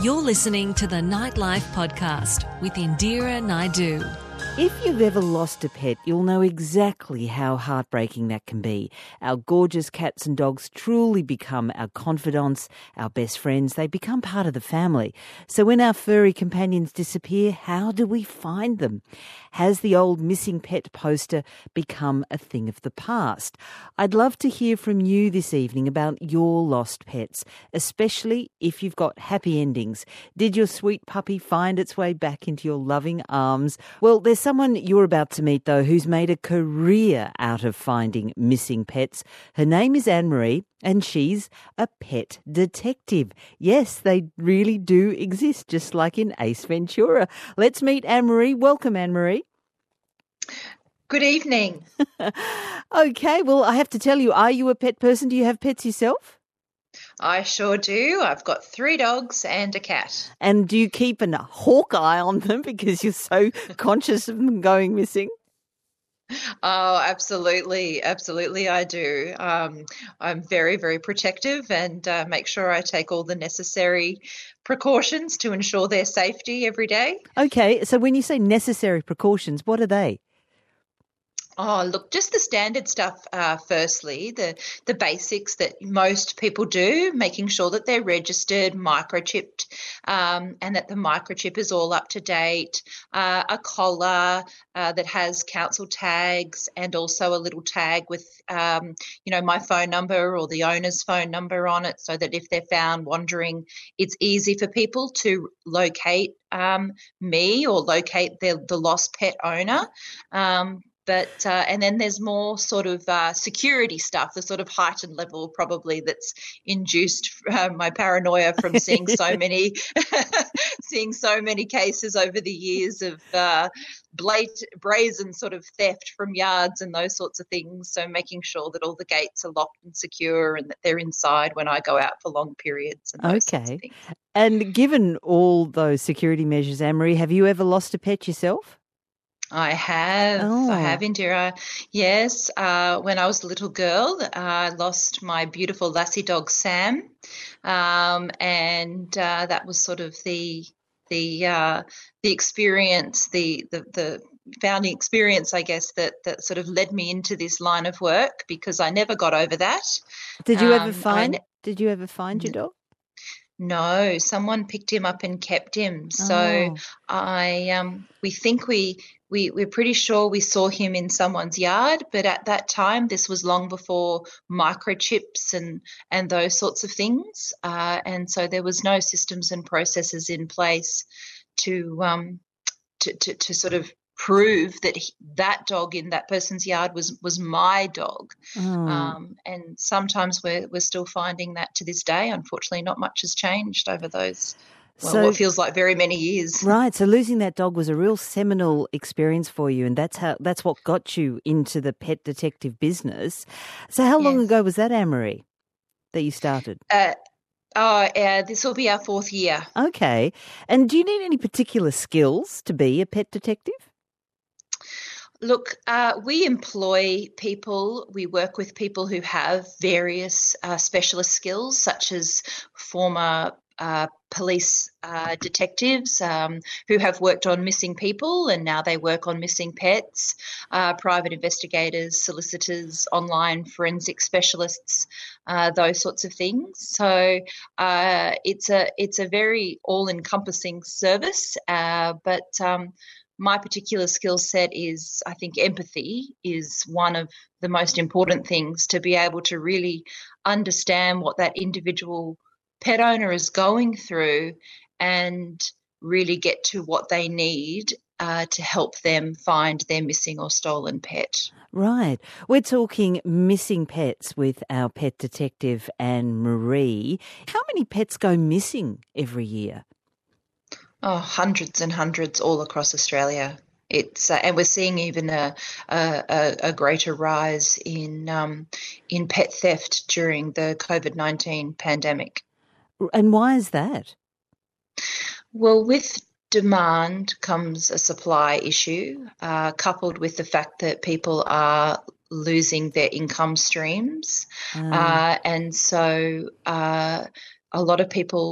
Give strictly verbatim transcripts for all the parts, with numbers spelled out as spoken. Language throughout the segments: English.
You're listening to the Nightlife Podcast with Indira Naidu. If you've ever lost a pet, you'll know exactly how heartbreaking that can be. Our gorgeous cats and dogs truly become our confidants, our best friends. They become part of the family. So when our furry companions disappear, how do we find them? Has the old missing pet poster become a thing of the past? I'd love to hear from you this evening about your lost pets, especially if you've got happy endings. Did your sweet puppy find its way back into your loving arms? Well, there's someone you're about to meet, though, who's made a career out of finding missing pets. Her name is Anne-Marie, and she's a pet detective. Yes, they really do exist, just like in Ace Ventura. Let's meet Anne-Marie. Welcome, Anne-Marie. Good evening. Okay, well, I have to tell you, are you a pet person? Do you have pets yourself? I sure do. I've got three dogs and a cat. And do you keep a hawk eye on them because you're so conscious of them going missing? Oh, absolutely. Absolutely, I do. Um, I'm very, very protective and uh, make sure I take all the necessary precautions to ensure their safety every day. Okay, so when you say necessary precautions, what are they? Oh, look, just the standard stuff, uh, firstly, the, the basics that most people do, making sure that they're registered, microchipped, um, and that the microchip is all up to date, uh, a collar uh, that has council tags and also a little tag with, um, you know, my phone number or the owner's phone number on it so that if they're found wandering, it's easy for people to locate um, me or locate the, the lost pet owner. Um, But uh, and then there's more sort of uh, security stuff, the sort of heightened level probably that's induced uh, my paranoia from seeing so many, seeing so many cases over the years of uh, blate, brazen sort of theft from yards and those sorts of things. So making sure that all the gates are locked and secure and that they're inside when I go out for long periods. And those okay. sorts of things. And given all those security measures, Anne-Marie, have you ever lost a pet yourself? I have. Oh. I have, Indira. Yes. Uh, when I was a little girl, uh, I lost my beautiful lassie dog, Sam. Um, and uh, that was sort of the the uh, the experience, the, the, the founding experience, I guess, that, that sort of led me into this line of work because I never got over that. Did you ever Um, find, I, did you ever find your dog? No, someone picked him up and kept him. So Oh. I, um, we think we, we, we're pretty sure we saw him in someone's yard, but at that time, this was long before microchips and, and those sorts of things. Uh, and so there was no systems and processes in place to, um, to, to, to sort of prove that he, that dog in that person's yard was was my dog. Oh. Um, and sometimes we're we're still finding that to this day. Unfortunately, not much has changed over those, well, So- what feels like very many years. Right, so losing that dog was a real seminal experience for you, and that's how that's what got you into the pet detective business. So how long Yes. ago was that, Anne-Marie, that you started? Uh, oh, uh, this will be our fourth year. Okay. And do you need any particular skills to be a pet detective? Look, uh, we employ people, we work with people who have various uh, specialist skills, such as former uh, police uh, detectives um, who have worked on missing people and now they work on missing pets, uh, private investigators, solicitors, online forensic specialists, uh, those sorts of things. So uh, it's a it's a very all-encompassing service, uh, but um, my particular skill set is, I think, empathy is one of the most important things, to be able to really understand what that individual pet owner is going through and really get to what they need uh, to help them find their missing or stolen pet. Right. We're talking missing pets with our pet detective, Anne-Marie. How many pets go missing every year? Oh, hundreds and hundreds all across Australia. It's uh, and we're seeing even a a, a greater rise in um, in pet theft during the COVID nineteen pandemic. And why is that? Well, with demand comes a supply issue, uh, coupled with the fact that people are losing their income streams, Um, uh, and so uh, a lot of people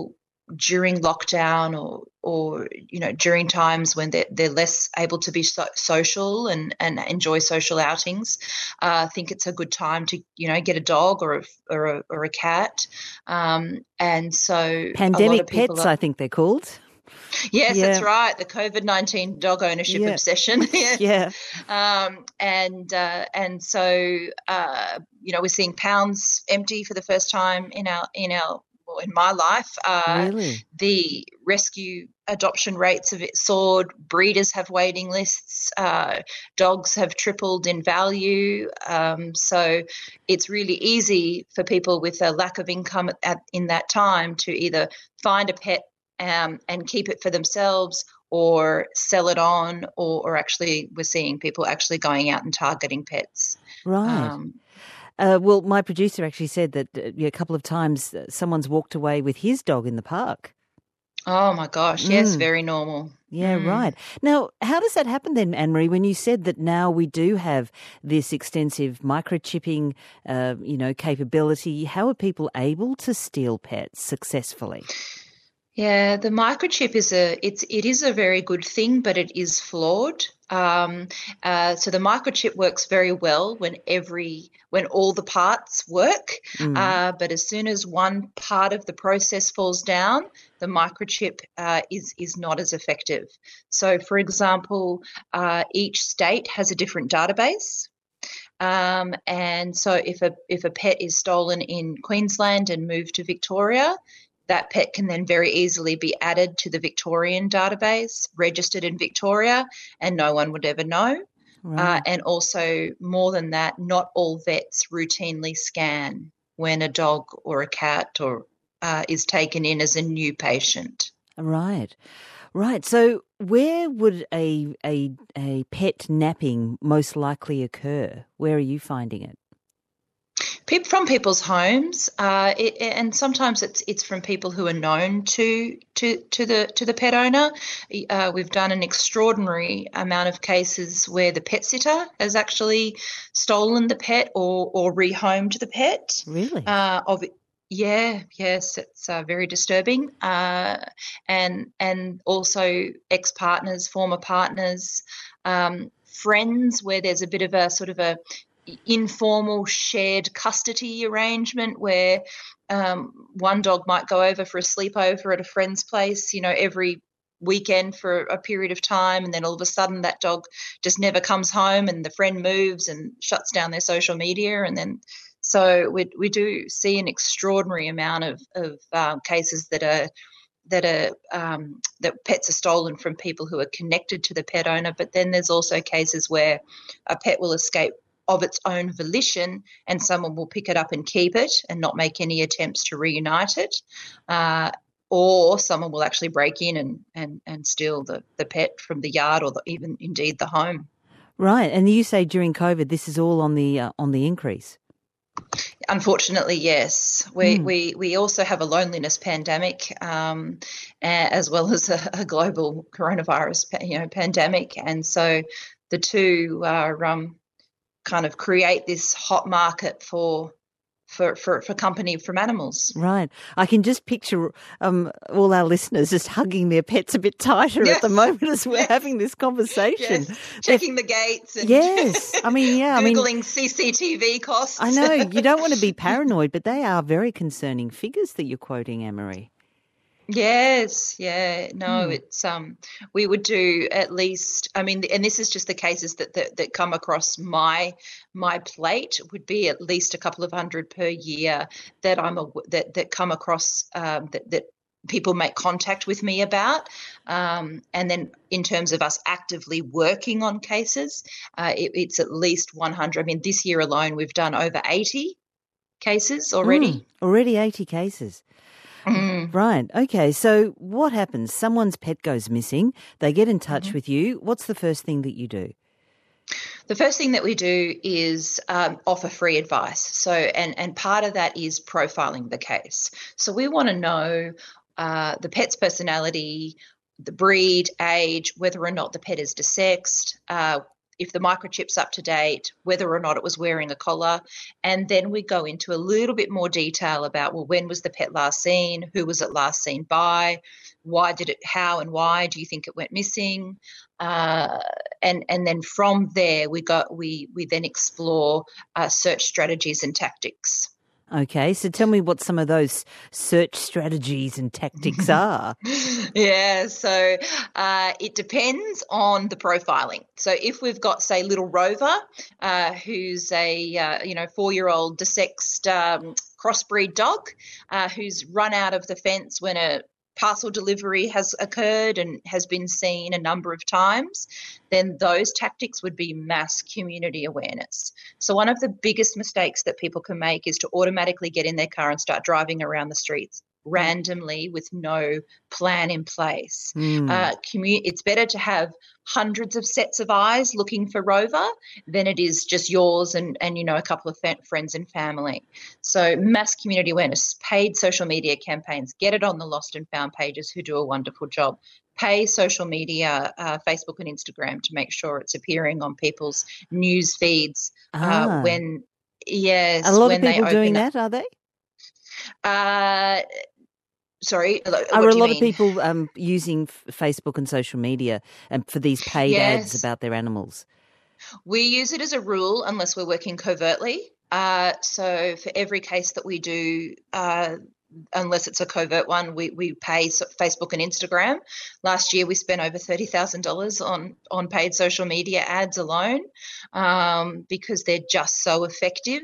during lockdown or or you know during times when they're, they're less able to be so social and, and enjoy social outings, uh, I think it's a good time to you know get a dog or a or a, or a cat, um, and so Pandemic a lot of people pets, are, I think they're called. Yes, Yeah. that's right. The COVID nineteen dog ownership Yeah. obsession. Yes. Yeah. Um, and uh, and so uh, you know we're seeing pounds empty for the first time in our in our well, in my life. Uh, Really? the rescue adoption rates have soared. Breeders have waiting lists. Uh, dogs have tripled in value. Um, so it's really easy for people with a lack of income at, at, in that time to either find a pet Um, and keep it for themselves or sell it on, or, or actually we're seeing people actually going out and targeting pets. Right. Um, Uh, well, my producer actually said that uh, a couple of times uh, someone's walked away with his dog in the park. oh, my gosh. Yes, Mm. very normal. Yeah, Mm. right. Now, how does that happen then, Anne-Marie, when you said that now we do have this extensive microchipping, uh, you know, capability? How are people able to steal pets successfully? Yeah, the microchip is a it's it is a very good thing, but it is flawed. Um, uh, so the microchip works very well when every when all the parts work, Mm. uh, but as soon as one part of the process falls down, the microchip uh, is is not as effective. So, for example, uh, each state has a different database. Um, and so if a if a pet is stolen in Queensland and moved to Victoria, that pet can then very easily be added to the Victorian database, registered in Victoria, and no one would ever know. Uh, Right. and also, more than that, not all vets routinely scan when a dog or a cat or uh, is taken in as a new patient. Right. Right. So where would a a a pet napping most likely occur? Where are you finding it? Pe- From people's homes, uh, it, and sometimes it's it's from people who are known to to to the to the pet owner. Uh, we've done an extraordinary amount of cases where the pet sitter has actually stolen the pet or or rehomed the pet. Really? Uh, of yeah, yes, it's uh, very disturbing. Uh, and and also ex-partners, former partners, um, friends, where there's a bit of a sort of a informal shared custody arrangement where um, one dog might go over for a sleepover at a friend's place, you know, every weekend for a period of time, and then all of a sudden that dog just never comes home and the friend moves and shuts down their social media. And then so we we do see an extraordinary amount of, of um, cases that are that are um, that pets are stolen from people who are connected to the pet owner, but then there's also cases where a pet will escape of its own volition and someone will pick it up and keep it and not make any attempts to reunite it, uh, or someone will actually break in and, and, and steal the, the pet from the yard or the, even indeed the home. Right. And you say during COVID this is all on the uh, on the increase. Unfortunately, yes. We Mm. we we also have a loneliness pandemic, um, a- as well as a, a global coronavirus, pa- you know, pandemic, and so the two are um, kind of create this hot market for for for, for company from animals. Right. I can just picture um, all our listeners just hugging their pets a bit tighter Yes. at the moment as we're Yes. having this conversation. Yes, checking the gates and Yes. I mean, yeah. I mean, Googling C C T V costs. I know you don't want to be paranoid, but they are very concerning figures that you're quoting, Anne-Marie. Yes, yeah, no, Hmm. it's um, we would do at least. I mean, and this is just the cases that that, that come across my my plate would be at least a couple of hundred per year that I'm a, that that come across um, that that people make contact with me about, um, and then in terms of us actively working on cases, uh, it, it's at least one hundred. I mean, this year alone we've done over eighty cases already. Mm, already eighty cases. Mm. Right. Okay. So what happens? Someone's pet goes missing. They get in touch Mhm. with you. What's the first thing that you do? The first thing that we do is um, offer free advice. So, and and part of that is profiling the case. So we want to know uh, the pet's personality, the breed, age, whether or not the pet is desexed, uh, if the microchip's up to date, whether or not it was wearing a collar, and then we go into a little bit more detail about, well, when was the pet last seen? Who was it last seen by? Why did it, how and why do you think it went missing? Uh, and and then from there we got we we then explore uh, search strategies and tactics. Okay, so tell me what some of those search strategies and tactics are. Yeah, so uh, it depends on the profiling. So if we've got, say, little Rover, uh, who's a uh, you know four-year-old desexed um, crossbreed dog, uh, who's run out of the fence when a parcel delivery has occurred and has been seen a number of times, then those tactics would be mass community awareness. So one of the biggest mistakes that people can make is to automatically get in their car and start driving around the streets randomly with no plan in place. Mm. Uh, commu- it's better to have hundreds of sets of eyes looking for Rover than it is just yours and, and you know, a couple of fa- friends and family. So mass community awareness, paid social media campaigns, get it on the lost and found pages who do a wonderful job. Pay social media, uh, Facebook and Instagram, to make sure it's appearing on people's news feeds ah. uh, when, yes, a lot when of people they doing up, that, are they? Uh, sorry, what are a do you lot mean? of people um, using f- Facebook and social media um, for these paid yes. ads about their animals? We use it as a rule unless we're working covertly. Uh, so for every case that we do, uh, unless it's a covert one, we, we pay Facebook and Instagram. Last year we spent over thirty thousand dollars on, on paid social media ads alone um, because they're just so effective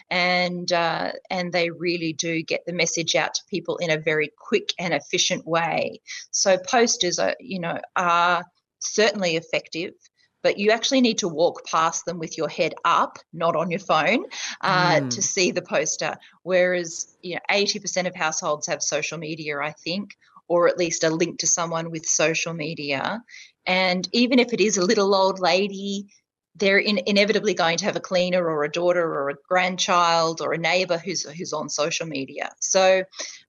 and uh, and they really do get the message out to people in a very quick and efficient way. So posters are, you know, are certainly effective, but you actually need to walk past them with your head up, not on your phone, uh, mm. to see the poster. Whereas, you know, eighty percent of households have social media, I think, or at least a link to someone with social media. And even if it is a little old lady, they're in, inevitably going to have a cleaner or a daughter or a grandchild or a neighbour who's who's on social media. So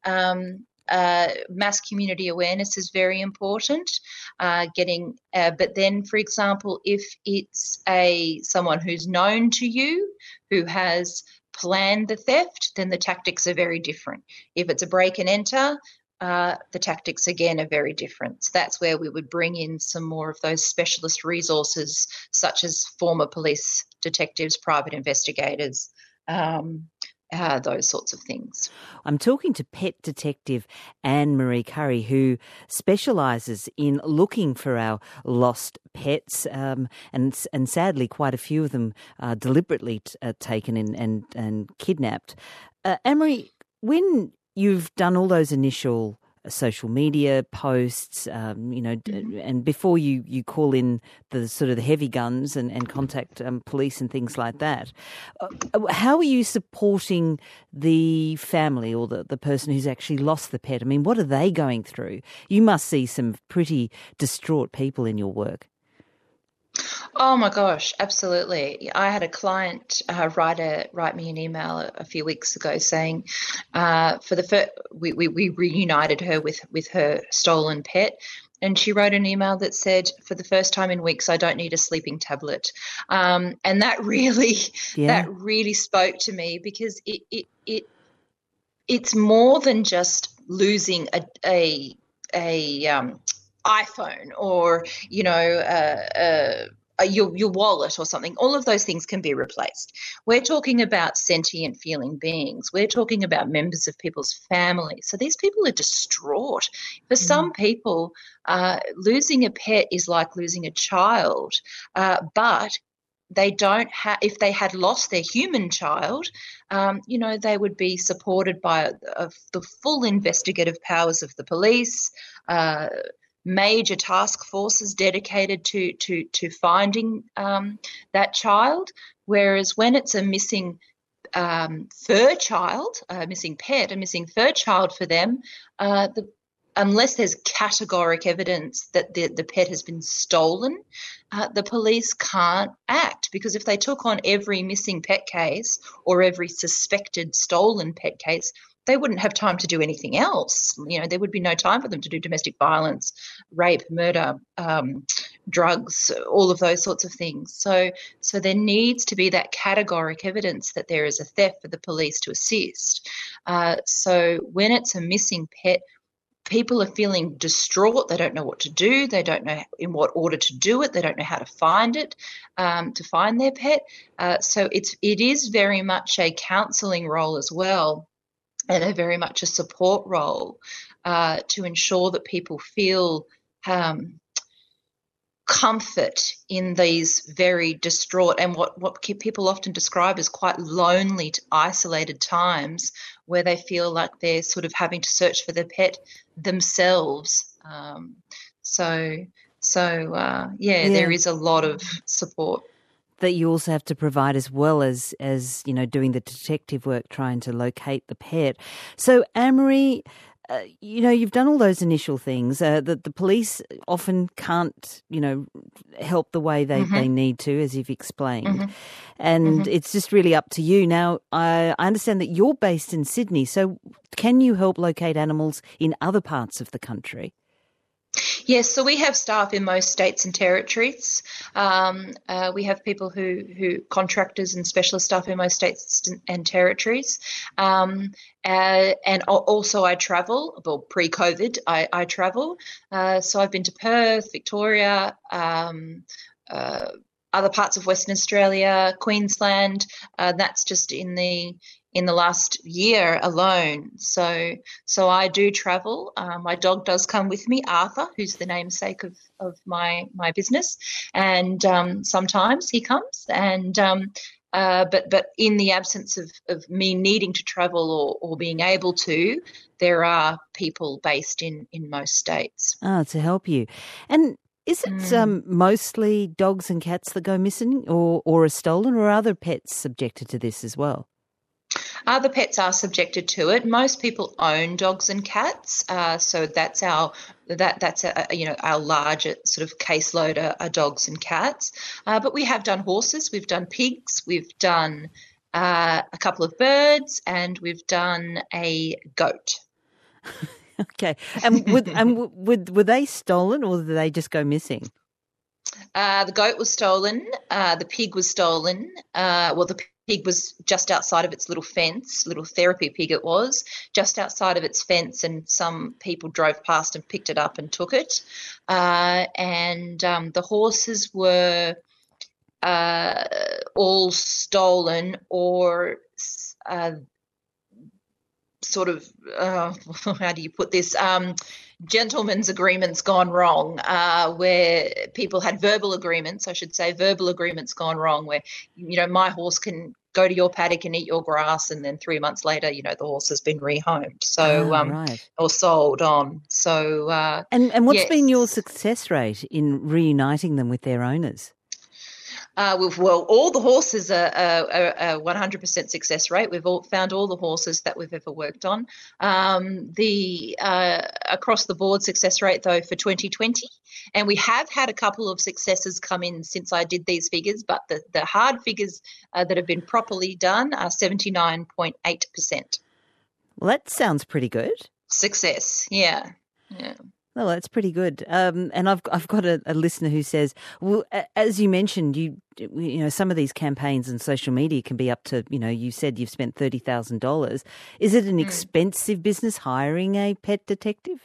um Uh, mass community awareness is very important. Uh, getting, uh, but then, for example, if it's a someone who's known to you who has planned the theft, then the tactics are very different. If it's a break and enter, uh, the tactics again are very different. So that's where we would bring in some more of those specialist resources, such as former police detectives, private investigators. Um, Uh, those sorts of things. I'm talking to pet detective Anne-Marie Curry, who specialises in looking for our lost pets, um, and and sadly quite a few of them are deliberately t- uh, taken in, and, and kidnapped. Uh, Anne-Marie, when you've done all those initial social media posts, um, you know, mm-hmm. and before you, you call in the sort of the heavy guns and, and contact um, police and things like that, uh, how are you supporting the family or the, the person who's actually lost the pet? I mean, what are they going through? You must see some pretty distraught people in your work. Oh my gosh, absolutely. I had a client uh, write a write me an email a, a few weeks ago saying, uh, for the first, we, we we reunited her with with her stolen pet, and she wrote an email that said, "For the first time in weeks, I don't need a sleeping tablet," um, and that really yeah. that really spoke to me because it it it it's more than just losing a a a um, iPhone or, you know, uh, uh, uh, your your wallet or something. All of those things can be replaced. We're talking about sentient feeling beings. We're talking about members of people's families. So these people are distraught. For mm. some people, uh, losing a pet is like losing a child, uh, but they don't have, if they had lost their human child, um, you know, they would be supported by uh, the full investigative powers of the police, uh, major task forces dedicated to to to finding um, that child. Whereas when it's a missing um, fur child, a missing pet, a missing fur child for them, uh, the unless there's categoric evidence that the, the pet has been stolen, uh, the police can't act, because if they took on every missing pet case or every suspected stolen pet case, they wouldn't have time to do anything else. You know, there would be no time for them to do domestic violence, rape, murder, um, drugs, all of those sorts of things. So, so there needs to be that categoric evidence that there is a theft for the police to assist. Uh, so when it's a missing pet, people are feeling distraught. They don't know what to do. They don't know in what order to do it. They don't know how to find it, um, to find their pet. Uh, so it's it is very much a counselling role as well, and a very much a support role uh, to ensure that people feel um, comfort in these very distraught and what, what people often describe as quite lonely, isolated times where they feel like they're sort of having to search for their pet themselves. Um, so, so uh, yeah, yeah, there is a lot of support that you also have to provide, as well as, as you know, doing the detective work, trying to locate the pet. So, Anne-Marie, uh, you know, you've done all those initial things uh, that the police often can't, you know, help the way they, mm-hmm. they need to, as you've explained. Mm-hmm. And mm-hmm. it's just really up to you. Now, I, I understand that you're based in Sydney, so can you help locate animals in other parts of the country? Yes, so we have staff in most states and territories. Um, uh, we have people who, who contractors and specialist staff in most states and territories. Um, uh, and also I travel, well, pre-COVID, I, I travel. Uh, so I've been to Perth, Victoria, um, uh, other parts of Western Australia, Queensland. Uh, that's just in the in the last year alone. So so I do travel. Uh, my dog does come with me, Arthur, who's the namesake of, of my, my business. And um, sometimes he comes. And um, uh, but but in the absence of, of me needing to travel or, or being able to, there are people based in, in most states. Ah, to help you. And is it Mm. um, mostly dogs and cats that go missing or, or are stolen, or are other pets subjected to this as well? Other pets are subjected to it. Most people own dogs and cats, uh, so that's our that that's a, you know our larger sort of caseload are, are dogs and cats. Uh, but we have done horses, we've done pigs, we've done uh, a couple of birds, and we've done a goat. Okay, and would and would were they stolen, or did they just go missing? Uh, the goat was stolen. Uh, the pig was stolen. Uh, well, the pig was just outside of its little fence, little therapy pig it was, just outside of its fence, and some people drove past and picked it up and took it. Uh, and um, the horses were uh, all stolen or uh, sort of, uh, how do you put this, um, gentlemen's agreements gone wrong, uh, where people had verbal agreements, I should say, verbal agreements gone wrong, where, you know, my horse can go to your paddock and eat your grass, and then three months later, you know, the horse has been rehomed, so ah, um, right. or sold on. So, uh, and and what's yes. been your success rate in reuniting them with their owners? Uh, we've, well, all the horses are a one hundred percent success rate. We've all found all the horses that we've ever worked on. Um, the uh, across the board success rate, though, for twenty twenty, and we have had a couple of successes come in since I did these figures, but the, the hard figures uh, that have been properly done are seventy-nine point eight percent. Well, that sounds pretty good. Success, yeah, yeah. Well, that's pretty good. Um, and I've I've got a, a listener who says, well, as you mentioned, you you know, some of these campaigns on social media can be up to, you know, you said you've spent thirty thousand dollars. Is it an mm. expensive business hiring a pet detective?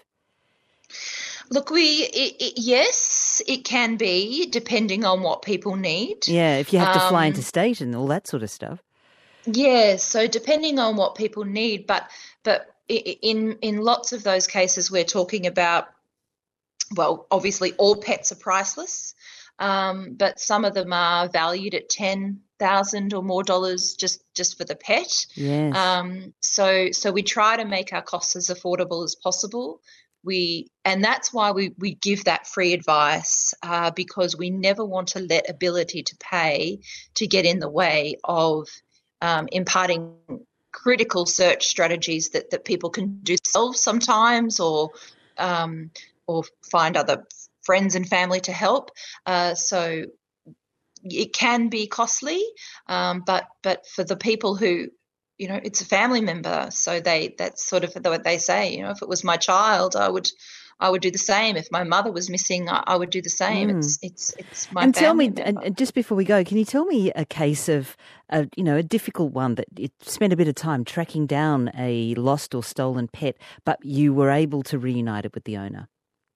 Look, we it, it, yes, it can be, depending on what people need. Yeah, if you have to um, fly interstate and all that sort of stuff. Yeah, so depending on what people need, but but in in lots of those cases, we're talking about, well, obviously all pets are priceless, um, but some of them are valued at ten thousand or more dollars just, just for the pet. Yes. Um, so so we try to make our costs as affordable as possible. We and that's why we, we give that free advice, uh, because we never want to let ability to pay to get in the way of um, imparting critical search strategies that, that people can do themselves sometimes, or um, or find other friends and family to help. Uh, so it can be costly, um, but but for the people who, you know, it's a family member, so they that's sort of what they say. You know, if it was my child, I would I would do the same. If my mother was missing, I, I would do the same. Mm. It's it's it's my and tell me, member. and just before we go, can you tell me a case of a you know a difficult one that you spent a bit of time tracking down a lost or stolen pet, but you were able to reunite it with the owner?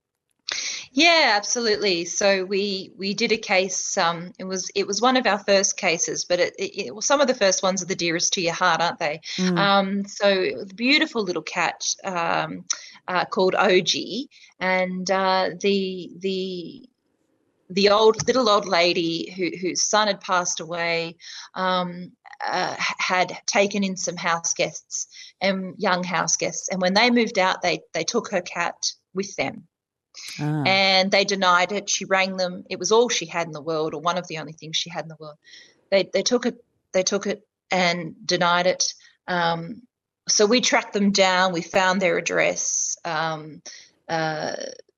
Yeah, absolutely. So we we did a case. Um, it was it was one of our first cases, but it, it, it well, some of the first ones are the dearest to your heart, aren't they? Mm. Um, so it was a beautiful little cat um, uh, called O G, and uh, the the the old little old lady who, whose son had passed away um, uh, had taken in some house guests and young house guests, and when they moved out, they they took her cat with them. Ah. And they denied it. She rang them. It was all she had in the world, or one of the only things she had in the world. They they took it. They took it and denied it. Um, so we tracked them down. We found their address. Um, uh,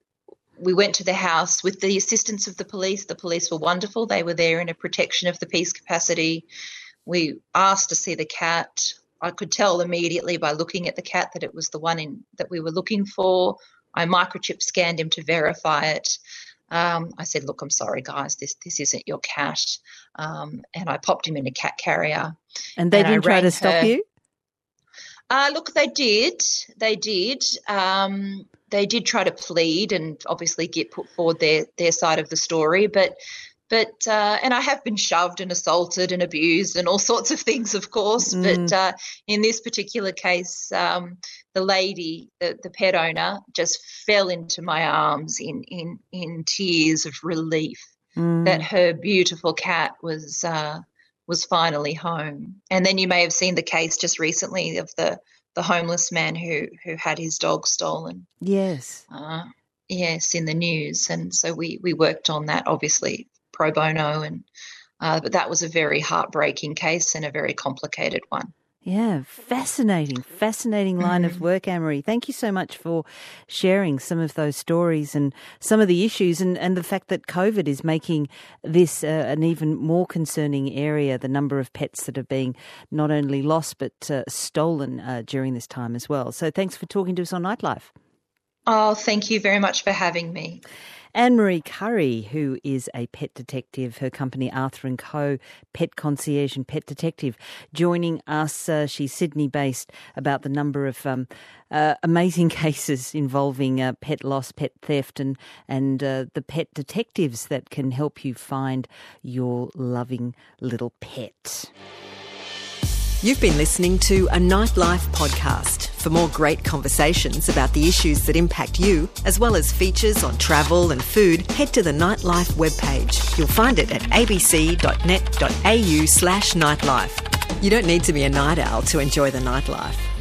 we went to the house with the assistance of the police. The police were wonderful. They were there in a protection of the peace capacity. We asked to see the cat. I could tell immediately by looking at the cat that it was the one in that we were looking for. I microchip scanned him to verify it. Um, I said, look, I'm sorry, guys, this this isn't your cat. Um, and I popped him in a cat carrier. And they and didn't try to stop her. you? Uh, look, they did. They did. Um, they did try to plead and obviously get put forward their, their side of the story. But, but uh, and I have been shoved and assaulted and abused and all sorts of things, of course. Mm. But uh, in this particular case, um, the lady, the, the pet owner, just fell into my arms in in, in tears of relief mm. that her beautiful cat was uh, was finally home. And then you may have seen the case just recently of the, the homeless man who, who had his dog stolen. Yes. Uh, yes, in the news. And so we, we worked on that, obviously, pro bono. and uh, But that was a very heartbreaking case and a very complicated one. Yeah, fascinating, fascinating line mm-hmm. of work, Anne-Marie. Thank you so much for sharing some of those stories and some of the issues and, and the fact that COVID is making this uh, an even more concerning area, the number of pets that are being not only lost but uh, stolen uh, during this time as well. So thanks for talking to us on Nightlife. Oh, thank you very much for having me. Anne-Marie Curry, who is a pet detective, her company Arthur and Co, Pet Concierge and Pet Detective, joining us. Uh, she's Sydney-based, about the number of um, uh, amazing cases involving uh, pet loss, pet theft, and and uh, the pet detectives that can help you find your loving little pet. You've been listening to a Nightlife podcast. For more great conversations about the issues that impact you, as well as features on travel and food, head to the Nightlife webpage. You'll find it at abc.net.au slash nightlife. You don't need to be a night owl to enjoy the nightlife.